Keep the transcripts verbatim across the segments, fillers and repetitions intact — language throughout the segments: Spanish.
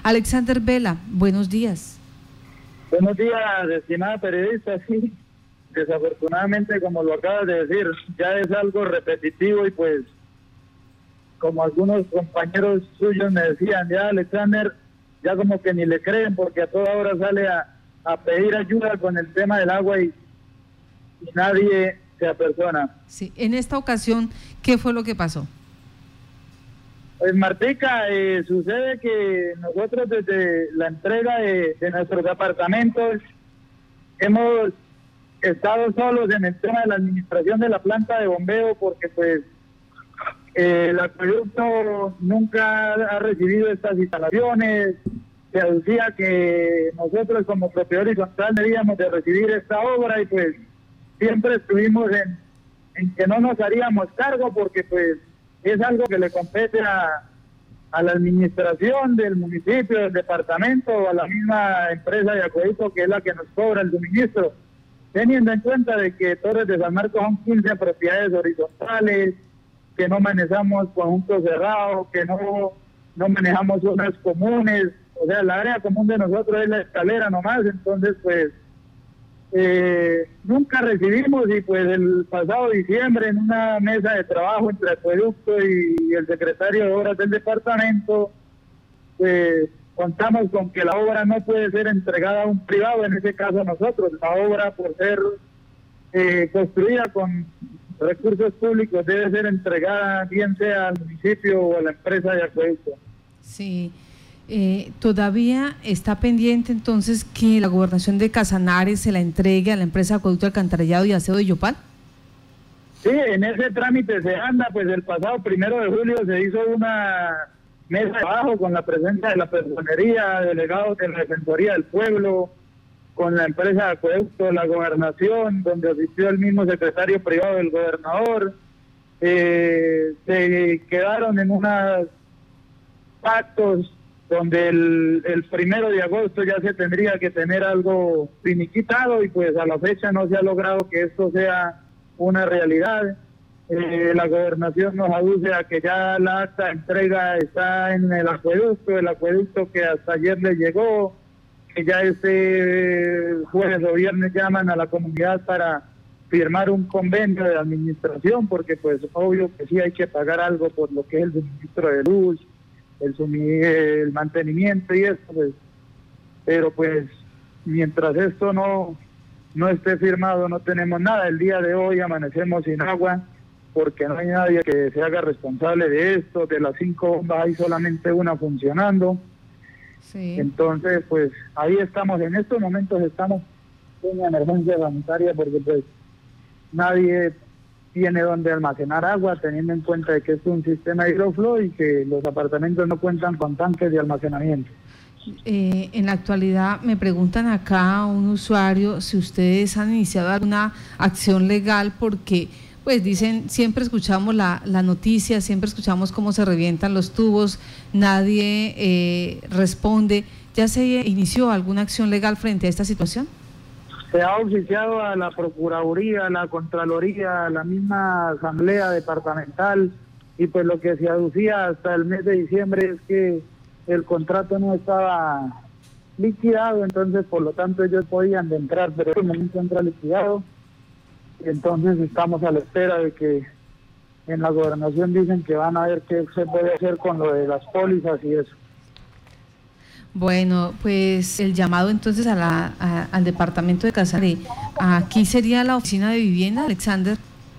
Alexander Vela, buenos días. Buenos días, estimada periodista. Sí, desafortunadamente, como lo acabas de decir, ya es algo repetitivo y pues, como algunos compañeros suyos me decían, ya Alexander, ya como que ni le creen porque a toda hora sale a, a pedir ayuda con el tema del agua y, y nadie se apersona. Sí, en esta ocasión, ¿qué fue lo que pasó? Pues Martica, eh, sucede que nosotros desde la entrega de, de nuestros apartamentos hemos estado solos en el tema de la administración de la planta de bombeo porque pues eh, el acueducto nunca ha recibido estas instalaciones. Se aducía que nosotros como propiedad horizontal debíamos de recibir esta obra y pues siempre estuvimos en, en que no nos haríamos cargo porque pues es algo que le compete a, a la administración del municipio, del departamento o a la misma empresa de acueducto que es la que nos cobra el suministro, teniendo en cuenta de que Torres de San Marcos son quince propiedades horizontales, que no manejamos conjuntos cerrados, que no, no manejamos zonas comunes, o sea, la área común de nosotros es la escalera nomás, entonces pues Eh, nunca recibimos y pues el pasado diciembre en una mesa de trabajo entre acueducto y, y el secretario de obras del departamento pues contamos con que la obra no puede ser entregada a un privado, en ese caso a nosotros. La obra, por ser eh, construida con recursos públicos, debe ser entregada bien sea al municipio o a la empresa de acueducto. Sí. Eh, todavía está pendiente entonces que la gobernación de Casanares se la entregue a la empresa de acueducto, alcantarillado y aseo de Yopal. Sí, en ese trámite se anda, pues el pasado primero de julio se hizo una mesa de trabajo con la presencia de la personería, delegados de la Defensoría del Pueblo, con la empresa de acueducto, la gobernación, donde asistió el mismo secretario privado del gobernador. Eh, se quedaron en unos pactos donde el, el primero de agosto ya se tendría que tener algo finiquitado y pues a la fecha no se ha logrado que esto sea una realidad. Eh, la gobernación nos aduce a que ya la acta de entrega está en el acueducto, el acueducto que hasta ayer le llegó, que ya este jueves o viernes llaman a la comunidad para firmar un convenio de administración, porque pues obvio que sí hay que pagar algo por lo que es el suministro de luz, el, el mantenimiento y eso, pues, pero pues mientras esto no, no esté firmado no tenemos nada. El día de hoy amanecemos sin agua porque no hay nadie que se haga responsable de esto. De las cinco bombas hay solamente una funcionando. Sí. Entonces pues ahí estamos, en estos momentos estamos en una emergencia sanitaria porque pues nadie tiene donde almacenar agua, teniendo en cuenta de que es un sistema hidroflow y que los apartamentos no cuentan con tanques de almacenamiento. Eh, en la actualidad me preguntan acá un usuario si ustedes han iniciado alguna acción legal porque pues dicen, siempre escuchamos la, la noticia, siempre escuchamos cómo se revientan los tubos, nadie eh, responde. ¿Ya se inició alguna acción legal frente a esta situación? Se ha oficiado a la Procuraduría, a la Contraloría, a la misma Asamblea Departamental y pues lo que se aducía hasta el mes de diciembre es que el contrato no estaba liquidado, entonces por lo tanto ellos podían de entrar, pero en el momento entra liquidado, entonces estamos a la espera de que en la gobernación dicen que van a ver qué se puede hacer con lo de las pólizas y eso. Bueno, pues el llamado entonces a la, a, al departamento de Casanare. ¿Aquí sería la oficina de vivienda, Alexander?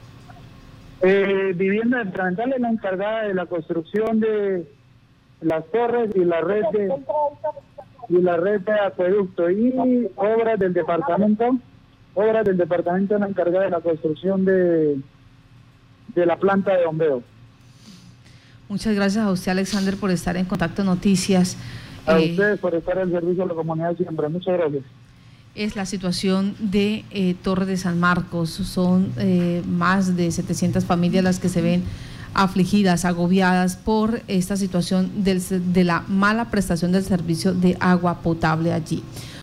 Eh, vivienda departamental es la encargada de la construcción de las torres y la red de y la red de acueducto, y obras del departamento, obras del departamento es la encargada de la construcción de, de la planta de bombeo. Muchas gracias a usted, Alexander, por estar en Contacto Noticias. A eh, ustedes por estar al servicio de la comunidad siempre. Muchas gracias. Es la situación de eh, Torres de San Marcos. Son eh, más de setecientas familias las que se ven afligidas, agobiadas por esta situación del, de la mala prestación del servicio de agua potable allí.